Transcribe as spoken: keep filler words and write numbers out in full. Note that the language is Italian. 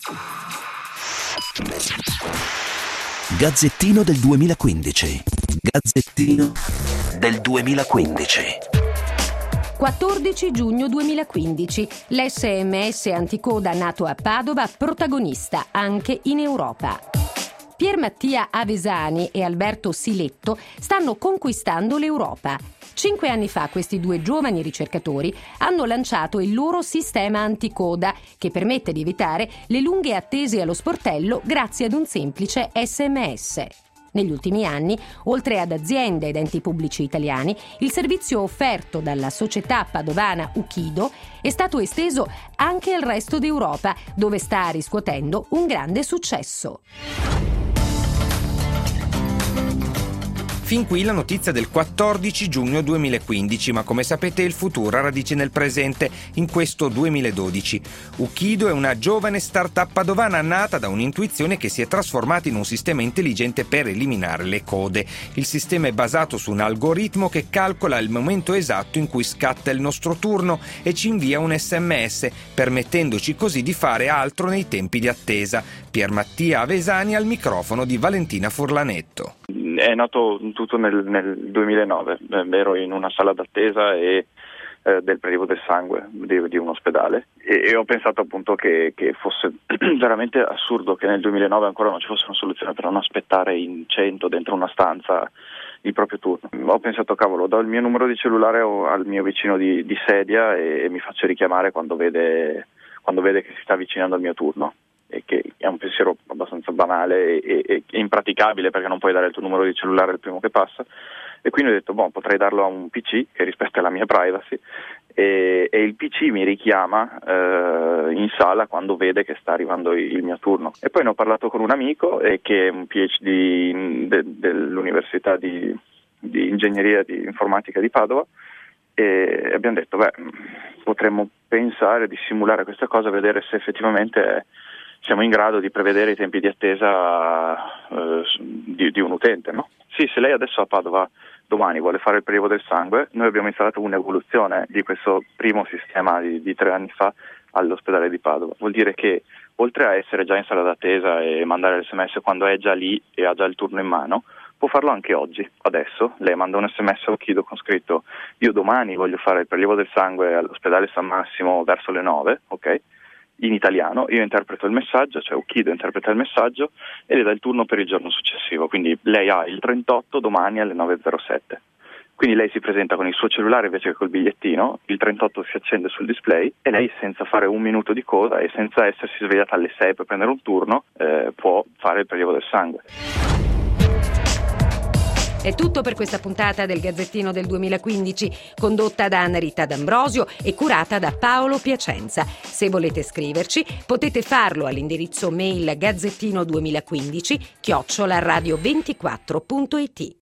Gazzettino del duemilaquindici. Gazzettino del duemilaquindici. quattordici giugno duemilaquindici. L'esse emme esse anticoda nato a Padova, protagonista anche in Europa. Pier Mattia Avesani e Alberto Siletto stanno conquistando l'Europa. Cinque anni fa questi due giovani ricercatori hanno lanciato il loro sistema anticoda che permette di evitare le lunghe attese allo sportello grazie ad un semplice esse emme esse. Negli ultimi anni, oltre ad aziende ed enti pubblici italiani, il servizio offerto dalla società padovana Ukido è stato esteso anche al resto d'Europa, dove sta riscuotendo un grande successo. Fin qui la notizia del quattordici giugno duemilaquindici, ma come sapete il futuro ha radici nel presente, in questo duemiladodici. Ukido è una giovane start-up padovana nata da un'intuizione che si è trasformata in un sistema intelligente per eliminare le code. Il sistema è basato su un algoritmo che calcola il momento esatto in cui scatta il nostro turno e ci invia un esse emme esse, permettendoci così di fare altro nei tempi di attesa. Pier Mattia Avesani al microfono di Valentina Furlanetto. È nato tutto nel, nel duemilanove, ero in una sala d'attesa e eh, del prelievo del sangue di, di un ospedale e, e ho pensato appunto che, che fosse veramente assurdo che nel duemilanove ancora non ci fosse una soluzione per non aspettare in cento dentro una stanza il proprio turno. Ho pensato, cavolo, do il mio numero di cellulare al mio vicino di, di sedia e, e mi faccio richiamare quando vede, quando vede che si sta avvicinando al mio turno. E che è un pensiero abbastanza banale e, e, e impraticabile perché non puoi dare il tuo numero di cellulare al primo che passa, e quindi ho detto boh, potrei darlo a un pi ci che rispetta la mia privacy e, e il pi ci mi richiama eh, in sala quando vede che sta arrivando il mio turno. E poi ne ho parlato con un amico eh, che è un pi acca di de, dell'Università di, di Ingegneria di Informatica di Padova e abbiamo detto beh, potremmo pensare di simulare questa cosa, vedere se effettivamente è siamo in grado di prevedere i tempi di attesa eh, di, di un utente, no? Sì, se lei adesso a Padova domani vuole fare il prelievo del sangue, noi abbiamo installato un'evoluzione di questo primo sistema di, di tre anni fa all'ospedale di Padova. Vuol dire che oltre a essere già in sala d'attesa e mandare l'esse emme esse quando è già lì e ha già il turno in mano, può farlo anche oggi. Adesso lei manda un esse emme esse a Ukido con scritto io domani voglio fare il prelievo del sangue all'ospedale San Massimo verso le nove, ok? In italiano, io interpreto il messaggio, cioè Ukido interpreta il messaggio e le dà il turno per il giorno successivo, quindi lei ha il trentotto domani alle nove e zero sette. Quindi lei si presenta con il suo cellulare invece che col bigliettino, il trentotto si accende sul display e lei senza fare un minuto di coda e senza essersi svegliata alle sei per prendere un turno eh, può fare il prelievo del sangue. È tutto per questa puntata del Gazzettino del duemilaquindici, condotta da Anna Rita D'Ambrosio e curata da Paolo Piacenza. Se volete scriverci, potete farlo all'indirizzo mail gazzettino duemilaquindici chiocciola radio ventiquattro punto it.